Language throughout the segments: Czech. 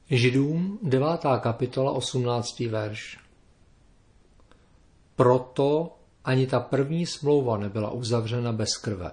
Židům 9. kapitola 18. verš. Proto ani ta první smlouva nebyla uzavřena bez krve.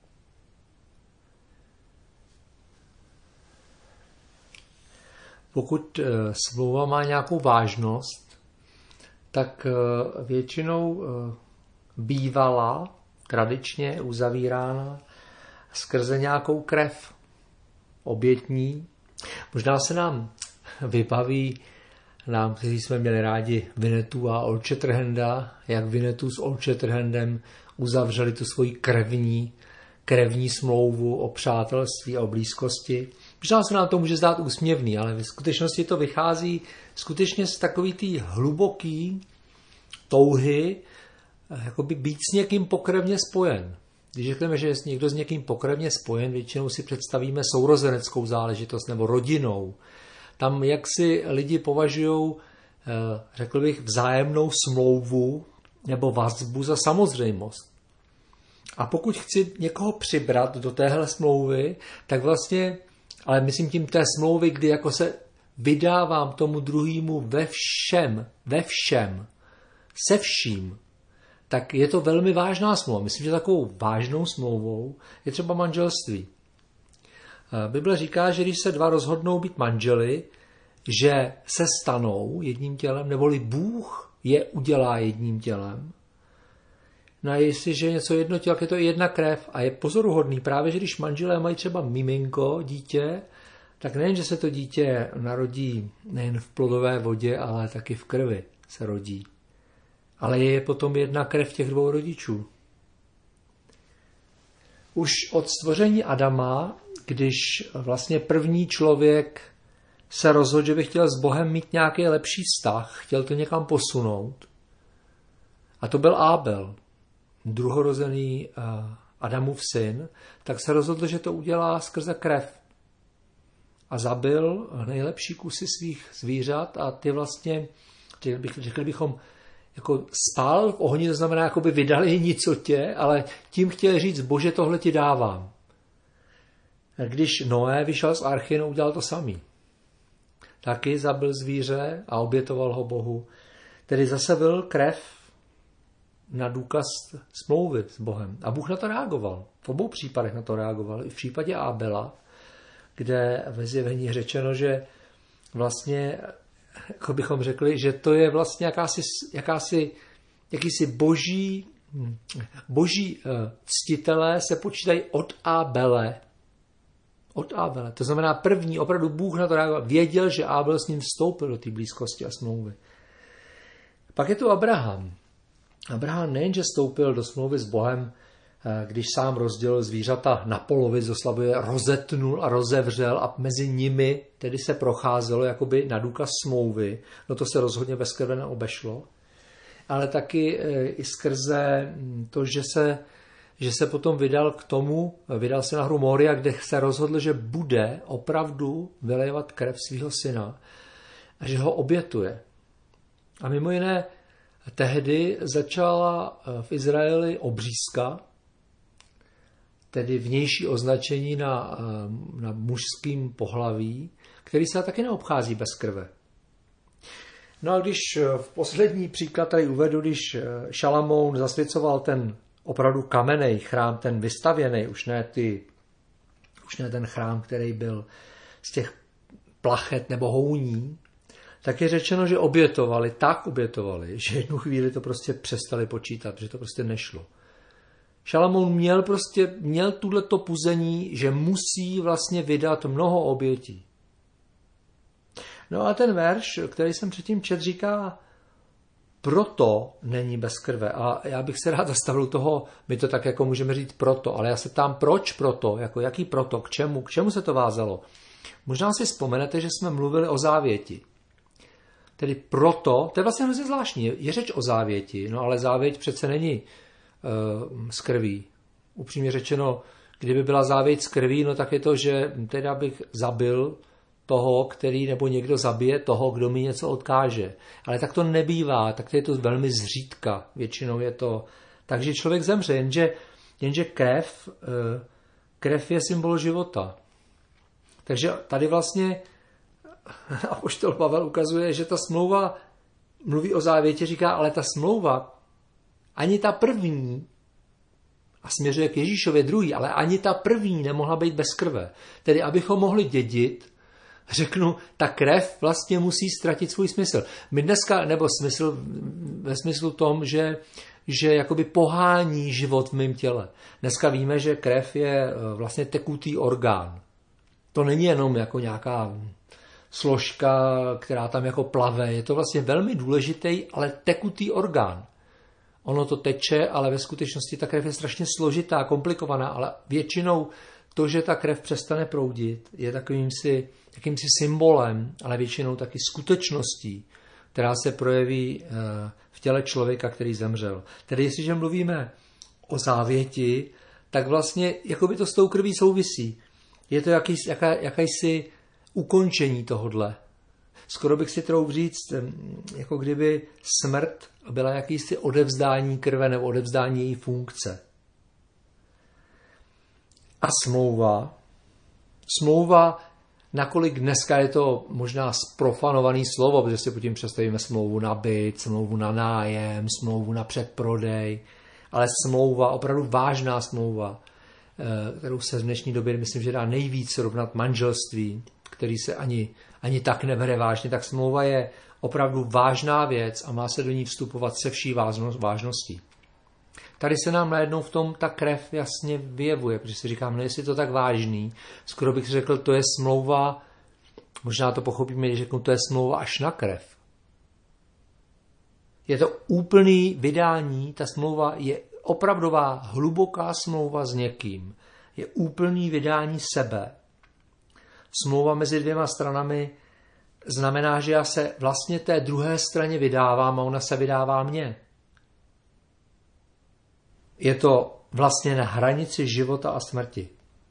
Pokud smlouva má nějakou vážnost, tak většinou bývala tradičně uzavírána skrze nějakou krev obětní. Možná se nám vybaví, kteří jsme měli rádi Winnetou a Old Shatterhanda, jak Winnetou s Old Shatterhandem uzavřeli tu svoji krevní smlouvu o přátelství a o blízkosti. Možná se nám to může zdát úsměvný, ale v skutečnosti to vychází skutečně z takový té hluboký touhy jakoby být s někým pokrevně spojen. Když řekneme, že je někdo s někým pokrevně spojen, většinou si představíme sourozeneckou záležitost nebo rodinou. Tam jak si lidi považují, řekl bych, vzájemnou smlouvu nebo vazbu za samozřejmost. A pokud chci někoho přibrat do téhle smlouvy, tak vlastně, ale myslím tím té smlouvy, kdy jako se vydávám tomu druhému ve všem, se vším, tak je to velmi vážná smlouva. Myslím, že takovou vážnou smlouvou je třeba manželství. Bible říká, že když se dva rozhodnou být manželi, že se stanou jedním tělem, neboli Bůh je udělá jedním tělem. No a jestliže něco jedno tělo, je to jedna krev a je pozoruhodný právě, že když manželé mají třeba miminko, dítě, tak nejen, že se to dítě narodí nejen v plodové vodě, ale taky v krvi se rodí. Ale je potom jedna krev těch dvou rodičů. Už od stvoření Adama, když vlastně první člověk se rozhodl, že by chtěl s Bohem mít nějaký lepší vztah, chtěl to někam posunout. A to byl Ábel, druhorozený Adamův syn, tak se rozhodl, že to udělá skrze krev. A zabil nejlepší kusy svých zvířat a ty vlastně, řekli bychom, jako spál v ohni, to znamená, jako by vydali nicotě, ale tím chtěl říct, Bože, tohle ti dávám. Když Noé vyšel z archy, udělal to samý. Taky zabil zvíře a obětoval ho Bohu. Tedy zase byl krev na důkaz smlouvy s Bohem. A Bůh na to reagoval. V obou případech na to reagoval. I v případě Ábela, kde ve Zjevení řečeno, že vlastně, jako bychom řekli, že to je vlastně jakýsi boží ctitelé se počítají od Ábele. Od Ábele. To znamená první, opravdu Bůh na to reagoval. Věděl, že Ábel s ním vstoupil do té blízkosti a smlouvy. Pak je tu Abraham. Abraham nejenže vstoupil do smlouvy s Bohem, když sám rozdělil zvířata na polovic, oslavuje, rozetnul a rozevřel a mezi nimi tedy se procházelo jakoby na důkaz smlouvy. No to se rozhodně bez krve neobešlo. Ale taky i skrze to, že se potom vydal se na hru Moria, kde se rozhodl, že bude opravdu vylejvat krev svého syna a že ho obětuje. A mimo jiné tehdy začala v Izraeli obřízka, tedy vnější označení na mužském pohlaví, který se taky neobchází bez krve. No a když v poslední příklad tady uvedu, když Šalamoun zasvěcoval ten opravdu kamenný chrám, ten vystavěný, už ne ten chrám, který byl z těch plachet nebo houní, tak je řečeno, že obětovali, že jednu chvíli to prostě přestali počítat, že to prostě nešlo. Šalamoun měl tuhleto puzení, že musí vlastně vydat mnoho obětí. No a ten verš, který jsem předtím četl, říká, proto není bez krve. A já bych se rád zastavil toho, my to tak jako můžeme říct proto, ale já se ptám, proč proto, jako jaký proto, k čemu se to vázalo. Možná si vzpomenete, že jsme mluvili o závěti. Tedy proto, to je vlastně hrozně zvláštní, je řeč o závěti, no ale závěť přece není z krví. Upřímně řečeno, kdyby byla závěť z krví, no tak je to, že teda bych zabil toho, který nebo někdo zabije toho, kdo mi něco odkáže. Ale tak to nebývá, tak to je to velmi zřídka. Většinou je to tak, že člověk zemře, jenže krev je symbol života. Takže tady vlastně apoštol Pavel ukazuje, že ta smlouva mluví o závětě, říká, ale ta smlouva, ani ta první, a směřuje k Ježíšově druhý, ale ani ta první nemohla být bez krve. Tedy abychom mohli dědit, řeknu, ta krev vlastně musí ztratit svůj smysl. My dneska, nebo smysl ve smyslu tom, že jakoby pohání život v mém těle. Dneska víme, že krev je vlastně tekutý orgán. To není jenom jako nějaká složka, která tam jako plave. Je to vlastně velmi důležitý, ale tekutý orgán. Ono to teče, ale ve skutečnosti ta krev je strašně složitá, komplikovaná, ale většinou to, že ta krev přestane proudit, je jakýmsi symbolem, ale většinou taky skutečností, která se projeví v těle člověka, který zemřel. Tedy jestliže mluvíme o závěti, tak vlastně jakoby to s tou krví souvisí. Je to jakési ukončení tohodle. Skoro bych si trouf říct, jako kdyby smrt byla jakýsi odevzdání krve nebo odevzdání její funkce. A smlouva, nakolik dneska je to možná zprofanovaný slovo, protože si potom představíme smlouvu na byt, smlouvu na nájem, smlouvu na předprodej, ale smlouva, opravdu vážná smlouva, kterou se v dnešní době myslím, že dá nejvíc srovnat manželství, který se ani tak nebere vážně, tak smlouva je opravdu vážná věc a má se do ní vstupovat se vší vážností. Tady se nám najednou v tom ta krev jasně vyjevuje, protože si říkám, no jestli je to tak vážný, skoro bych řekl, to je smlouva, možná to pochopíme, když řeknu, to je smlouva až na krev. Je to úplný vydání, ta smlouva je opravdová, hluboká smlouva s někým. Je úplný vydání sebe. Smlouva mezi dvěma stranami znamená, že já se vlastně té druhé straně vydávám a ona se vydává mně. Je to vlastně na hranici života a smrti.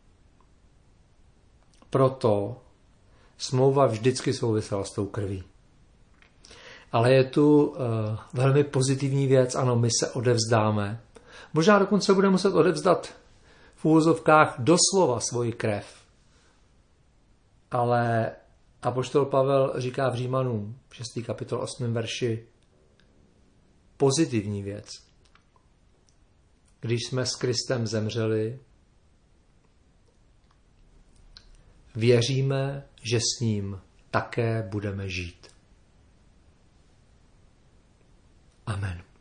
Proto smlouva vždycky souvisela s tou krví. Ale je tu velmi pozitivní věc, ano, my se odevzdáme. Možná dokonce budeme muset odevzdat v úvozovkách doslova svoji krev. Ale apoštol Pavel říká v Římanům 6. kapitol 8. verši pozitivní věc. Když jsme s Kristem zemřeli, věříme, že s ním také budeme žít. Amen.